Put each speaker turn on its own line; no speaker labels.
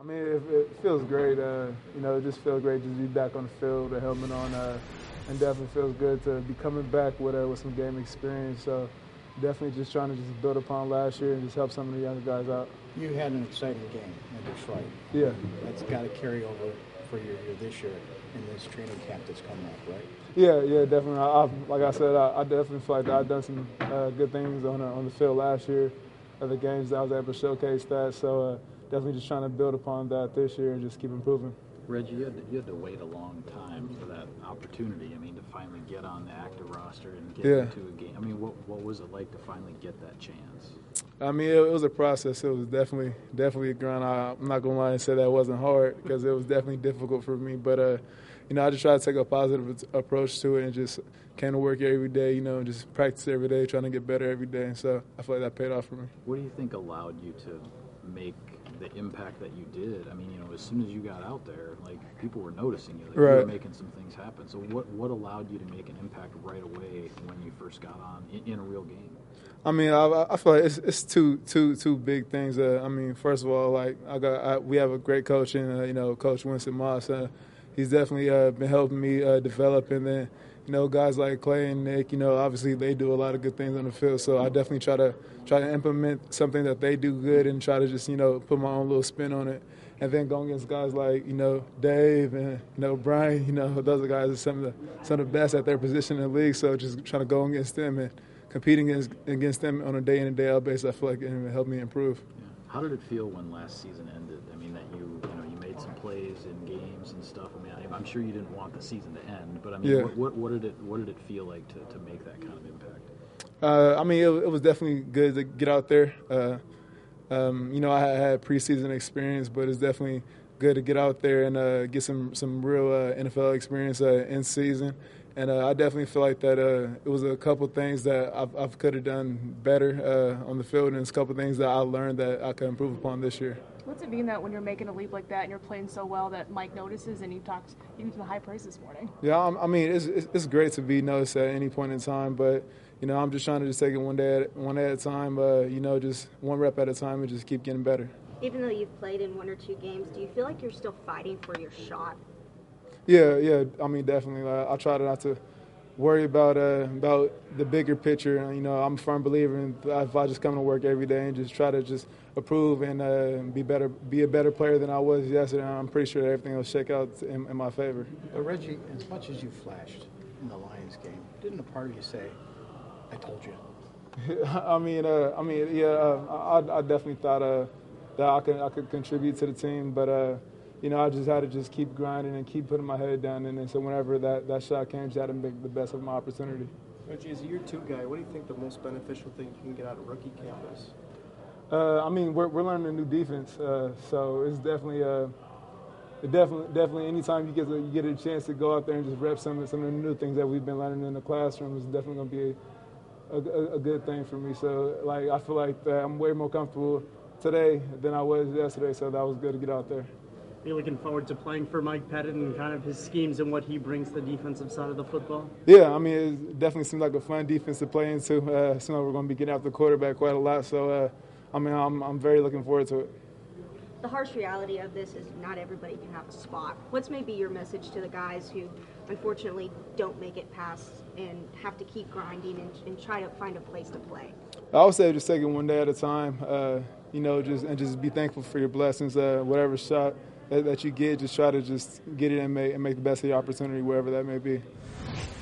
I mean, it feels great. It just feels great to be back on the field, the helmet on, and definitely feels good to be coming back with some game experience. So definitely just trying to just build upon last year and just help some of the younger guys out.
You had an exciting game in Detroit.
Yeah.
That's got to carry over for your year this year in this training camp that's coming up, right?
Yeah, definitely. Like I said, I definitely feel like I've done some good things on the field last year, the games that I was able to showcase that. So definitely just trying to build upon that this year and just keep improving.
Reggie, you had to wait a long time for that opportunity. I mean, to finally get on the active roster and get into a game. I mean, what was it like to finally get that chance?
I mean, it was a process. It was definitely a grind. I'm not gonna lie and say that it wasn't hard because it was definitely difficult for me. But I just tried to take a positive approach to it and just came to work every day. And just practice every day, trying to get better every day. And so I feel like that paid off for me.
What do you think allowed you to make the impact that you did? I mean, as soon as you got out there, like, people were noticing you. Like,
right.
You were making some things happen. So what allowed you to make an impact right away when you first got on in a real game?
I mean, I feel like it's two big things. I mean, first of all, like we have a great coach in Coach Winston Moss. He's definitely been helping me develop, and then guys like Clay and Nick. Obviously they do a lot of good things on the field. So I definitely try to implement something that they do good and try to just put my own little spin on it. And then going against guys like Dave and Brian. Those are guys are some of the best at their position in the league. So just trying to go against them and competing against them on a day in and day out basis, I feel like it helped me improve.
Yeah. How did it feel when last season ended? I mean, that you made some plays in games and stuff. I mean, I'm sure you didn't want the season to end, but I mean,
yeah.
what did it feel like to make that kind of impact?
I mean, it was definitely good to get out there. I had preseason experience, but it's definitely good to get out there and get some real NFL experience in season. And I definitely feel like that it was a couple things that I could have done better on the field, and it's a couple things that I learned that I could improve upon this year.
What's it mean that when you're making a leap like that and you're playing so well that Mike notices and you used the high praise this morning?
Yeah, I mean, it's great to be noticed at any point in time, but I'm just trying to just take it one day at a time. Just one rep at a time and just keep getting better.
Even though you've played in 1 or 2 games, do you feel like you're still fighting for your shot?
Yeah. I mean, definitely. I try not to worry about the bigger picture. I'm a firm believer in if I just come to work every day and just try to just improve and be a better player than I was yesterday. I'm pretty sure everything will shake out in my favor.
But Reggie, as much as you flashed in the Lions game, didn't a part of you say, "I told you"?
I definitely thought that I could contribute to the team, but I just had to just keep grinding and keep putting my head down. And then so whenever that shot came, just had to make the best of my opportunity.
Reggie, as a year 2 guy, what do you think the most beneficial thing you can get out of rookie camp is?
We're learning a new defense, so it's definitely anytime you get a chance to go out there and just rep some of the new things that we've been learning in the classroom is definitely going to be a good thing for me. So I feel like I'm way more comfortable today than I was yesterday, so that was good to get out there.
Are you looking forward to playing for Mike Pettit and kind of his schemes and what he brings to the defensive side of the football?
Yeah, it definitely seems like a fun defense to play into. Seems like we're going to be getting after the quarterback quite a lot, so I'm very looking forward to it.
The harsh reality of this is not everybody can have a spot. What's maybe your message to the guys who unfortunately don't make it past and have to keep grinding and try to find a place to play?
I would say just take it one day at a time, just be thankful for your blessings, whatever shot that you get, just try to just get it and make the best of your opportunity wherever that may be.